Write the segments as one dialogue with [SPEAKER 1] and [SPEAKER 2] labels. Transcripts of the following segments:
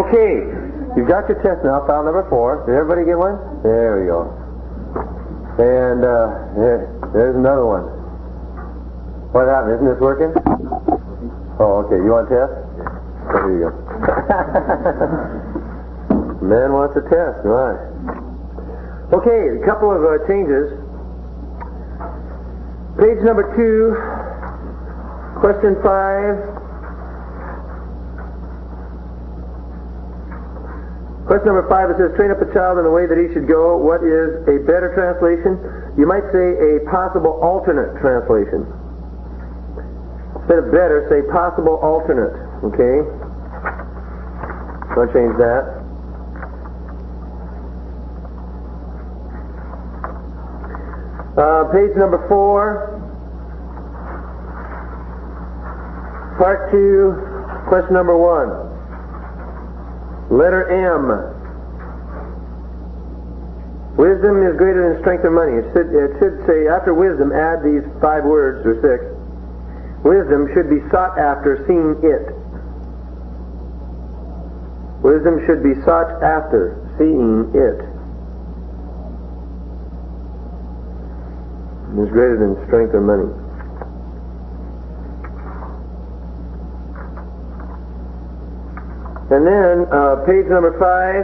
[SPEAKER 1] Okay, you've got your test now, file number 4. Did everybody get one? There we go. And there's another one. What happened? Isn't this working? Oh, okay. You want a test? Oh, here you go. Man wants a test. Right. Okay, a couple of changes. Page number 2, question 5. Question number 5, it says, train up a child in the way that he should go. What is a better translation? You might say a possible alternate translation. Instead of better, say possible alternate. Okay? So I'll change that. Page number 4. Part 2, question number 1. Letter M. Wisdom is greater than strength or money. It should say, after wisdom, add these 5 words, or 6. Wisdom should be sought after, seeing it. Wisdom should be sought after, seeing it. Is greater than strength or money. And then, page number 5.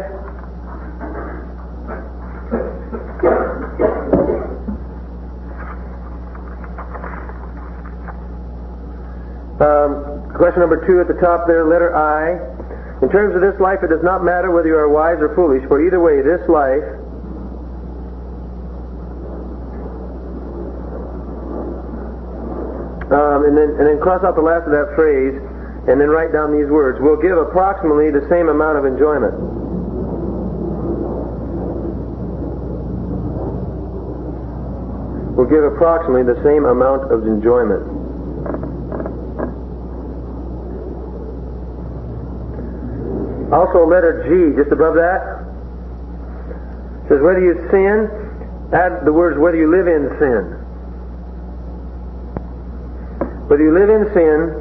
[SPEAKER 1] Question number 2 at the top there, letter I. In terms of this life, it does not matter whether you are wise or foolish, for either way, this life and then cross out the last of that phrase, and then write down these words, will give approximately the same amount of enjoyment. Will give approximately the same amount of enjoyment. Also, letter G, just above that, says whether you sin, add the words whether you live in sin. Whether you live in sin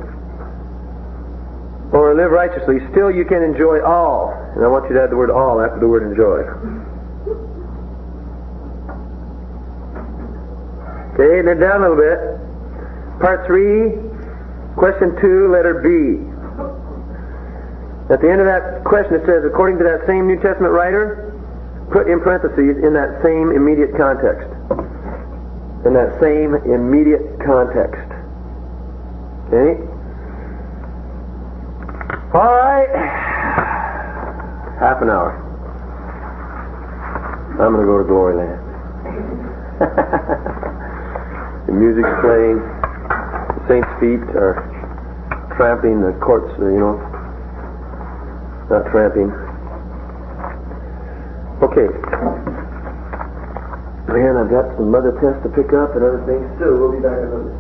[SPEAKER 1] or live righteously, still you can enjoy all. And I want you to add the word all after the word enjoy. Okay, and then down a little bit. Part 3, question 2, letter B. At the end of that question it says, according to that same New Testament writer, put in parentheses, in that same immediate context. In that same immediate context. Okay? All right. Half an hour. I'm going to go to Glory Land. The music's playing. The saints' feet are tramping the courts, not tramping. Okay. And I've got some other tests to pick up and other things too. We'll be back in a minute.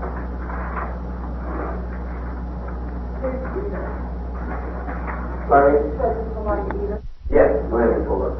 [SPEAKER 1] Sorry? Yes, go ahead and pull up.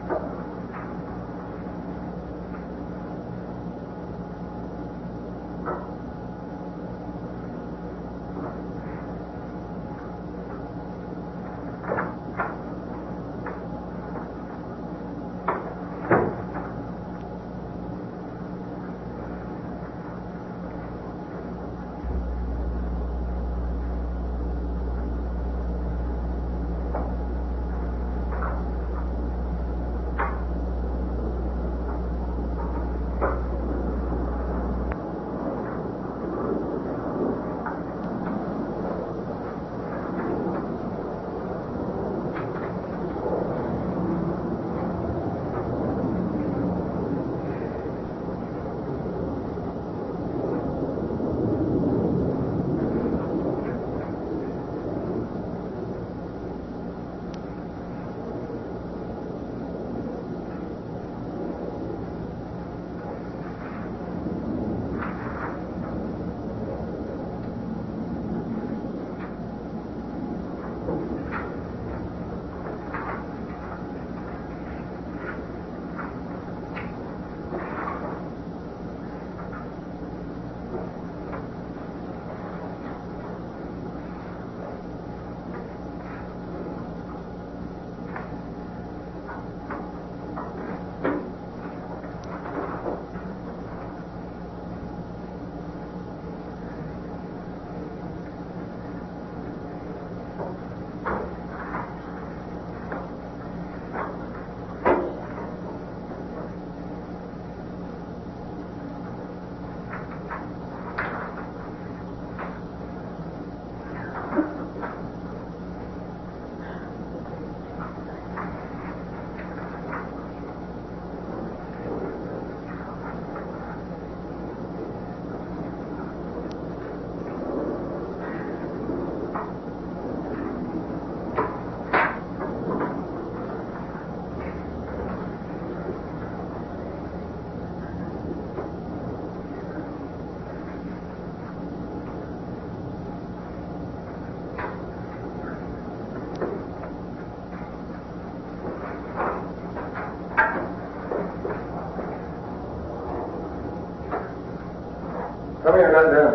[SPEAKER 1] How many are not done?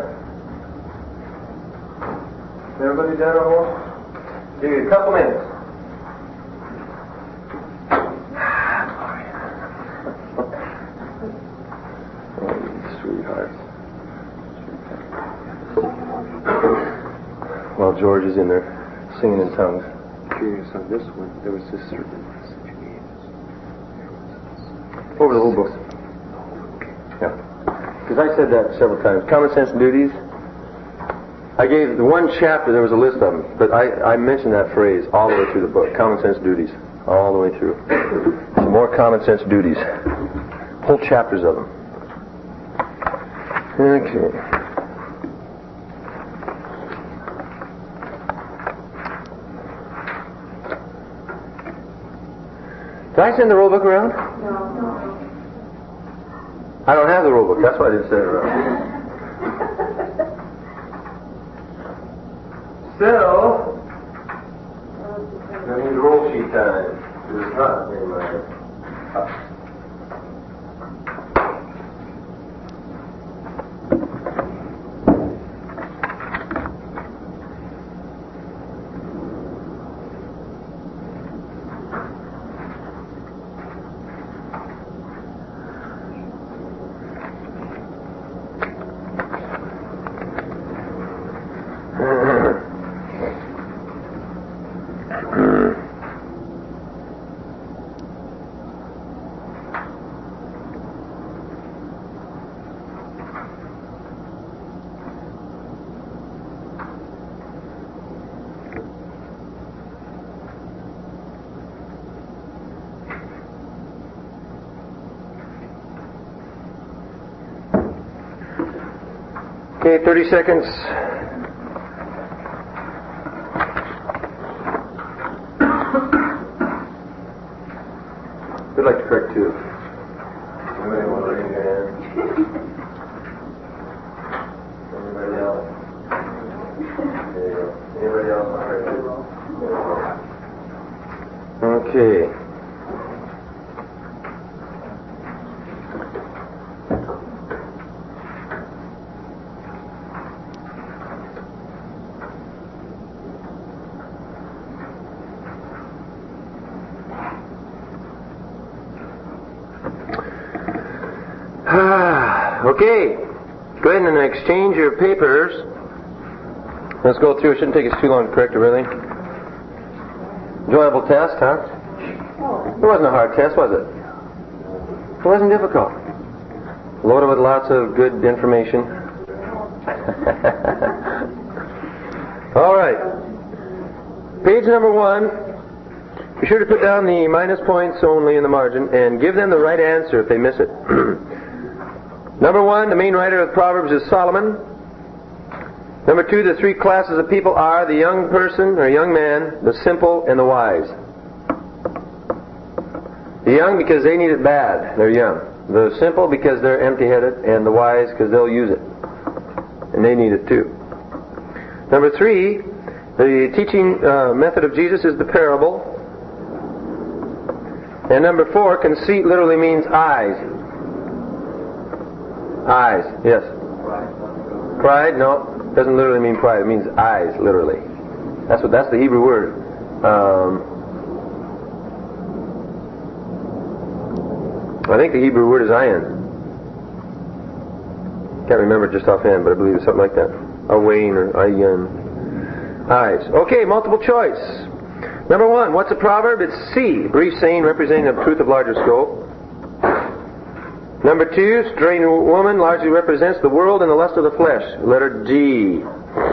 [SPEAKER 1] Everybody done almost? Give you a couple minutes. Sweetheart. While George is in there singing in tongues.
[SPEAKER 2] Curious on this one, there was this certain message you gave us.
[SPEAKER 1] Over the whole book. Yeah. Because I said that several times. Common sense duties. I gave the one chapter, there was a list of them, but I mentioned that phrase all the way through the book. Common sense duties. All the way through. Some more common sense duties. Whole chapters of them. Okay. Did I send the rule book around?
[SPEAKER 3] No.
[SPEAKER 1] I don't have the rule book. That's why I didn't send it around. So, that means roll sheet time. It's not in my... Okay, 30 seconds. We'd like to correct too. Anybody want to raise your hand? Anybody else? There you go. Anybody else want to correct too? Okay. Okay. Go ahead and exchange your papers. Let's go through. It shouldn't take us too long to correct it, really. Enjoyable test, huh? It wasn't a hard test, was it? It wasn't difficult. Loaded with lots of good information. All right. Page number 1. Be sure to put down the minus points only in the margin and give them the right answer if they miss it. Number 1, the main writer of Proverbs is Solomon. Number 2, the 3 classes of people are the young person or young man, the simple, and the wise. The young because they need it bad, they're young. The simple because they're empty-headed, and the wise because they'll use it. And they need it too. Number 3, the teaching method of Jesus is the parable. And number 4, conceit literally means eyes. Eyes, yes. Pride, no. Doesn't literally mean pride. It means eyes, literally. That's the Hebrew word. I think the Hebrew word is ayin. Can't remember just offhand, but I believe it's something like that. Awain or ayin. Eyes. Okay, multiple choice. Number 1, what's a proverb? It's C, brief saying representing a truth of larger scope. Number 2, strange woman largely represents the world and the lust of the flesh. Letter G.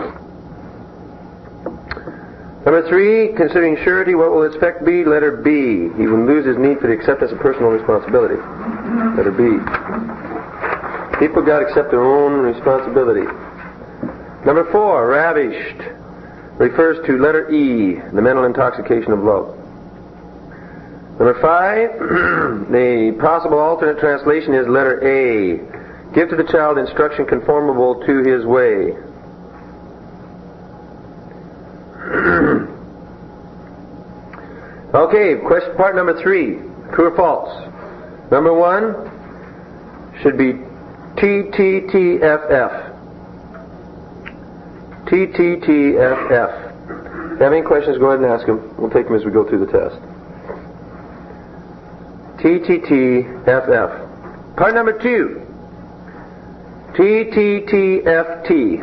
[SPEAKER 1] Number 3, considering surety, what will its effect be? Letter B. He will lose his need for the acceptance of personal responsibility. Letter B. People got to accept their own responsibility. Number 4, ravished, refers to letter E, the mental intoxication of love. Number 5, the possible alternate translation is letter A. Give to the child instruction conformable to his way. Okay, question part number 3. True or false? Number 1 should be TTTFF. TTTFF. If you have any questions, go ahead and ask them. We'll take them as we go through the test. TTTFF. Part number 2. TTTFT.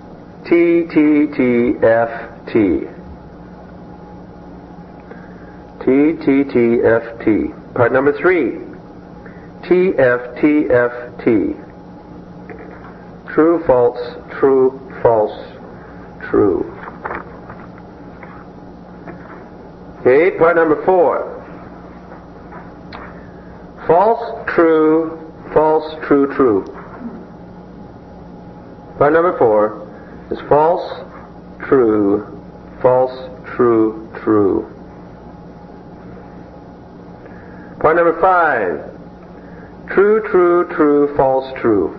[SPEAKER 1] TTTFT. TTTFT. Part number 3. TFTFT. True, false, true, false, true. Okay, part number 4. False, true, false, true, true. Part number 4 is false, true, false, true, true. Part number 5. True, true, true, false, true.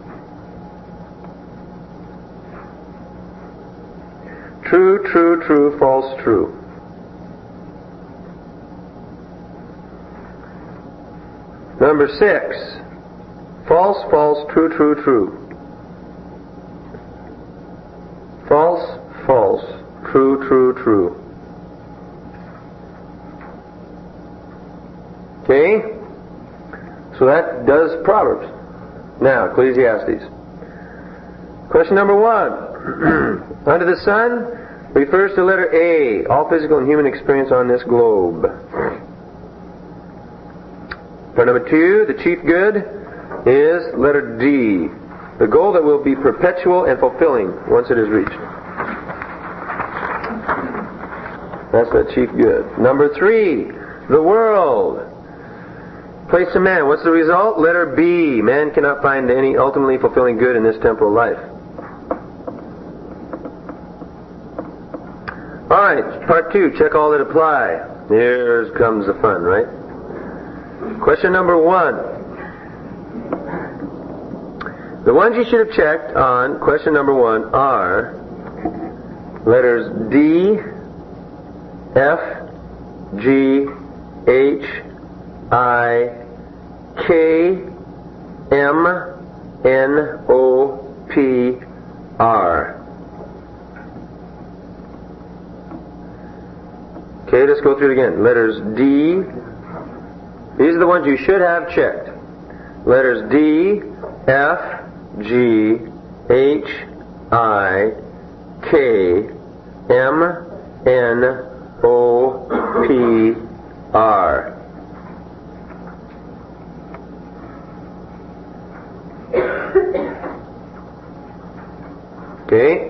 [SPEAKER 1] True, true, true, false, true. Number 6. False, false, true, true, true. False, false, true, true, true. Okay? So that does Proverbs. Now, Ecclesiastes. Question number 1. Under the sun refers to letter A, all physical and human experience on this globe. Part number 2, the chief good is letter D, the goal that will be perpetual and fulfilling once it is reached. That's the chief good. Number 3, the world. Place of man. What's the result? Letter B. Man cannot find any ultimately fulfilling good in this temporal life. Alright, part 2. Check all that apply. Here comes the fun, right? Question number 1. The ones you should have checked on question number 1 are letters D, F, G, H, I, K, M, N, O, P, R. Okay, let's go through it again. Letters D. These are the ones you should have checked. letters D, F, G, H, I, K, M, N, O, P, R. Okay?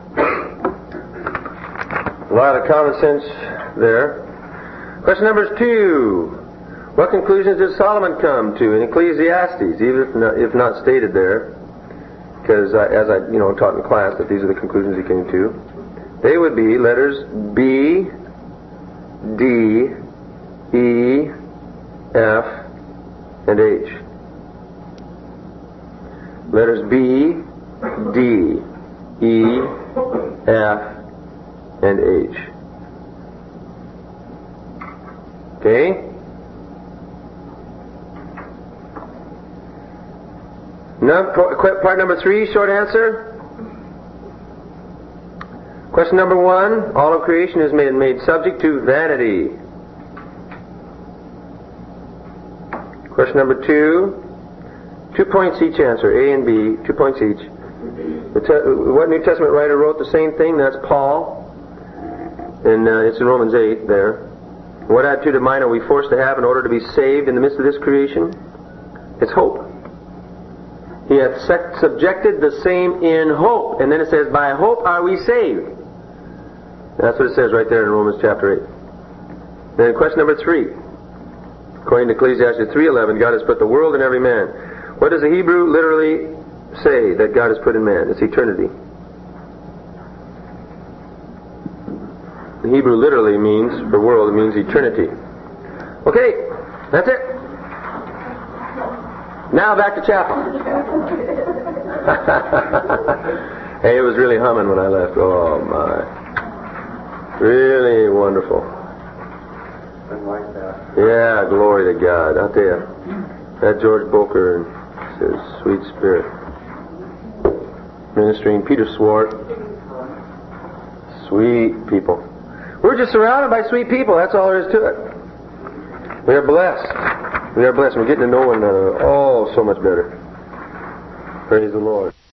[SPEAKER 1] A lot of common sense there. Question number 2. What conclusions did Solomon come to in Ecclesiastes, even if not stated there? Because as I taught in class that these are the conclusions he came to. They would be letters B, D, E, F, and H. Letters B, D, E, F, and H. Okay? Part number 3, short answer. Question number 1, all of creation is made subject to vanity. Question number 2, 2 points each answer, A and B, 2 points each. What New Testament writer wrote the same thing? That's Paul. And it's in Romans 8 there. What attitude of mind are we forced to have in order to be saved in the midst of this creation? It's hope. He hath subjected the same in hope. And then it says, by hope are we saved. That's what it says right there in Romans chapter 8. Then question number 3. According to Ecclesiastes 3:11, God has put the world in every man. What does the Hebrew literally say that God has put in man? It's eternity. The Hebrew literally means, for world, it means eternity. Okay, that's it. Now back to chapel. Hey, it was really humming when I left. Oh my. Really wonderful. Yeah, glory to God. I'll tell you, that George Boker and his sweet spirit ministering, Peter Swart, sweet people. We're just surrounded by sweet people. That's all there is to it. We are blessed. We are blessed. We're getting to know one another so much better. Praise the Lord.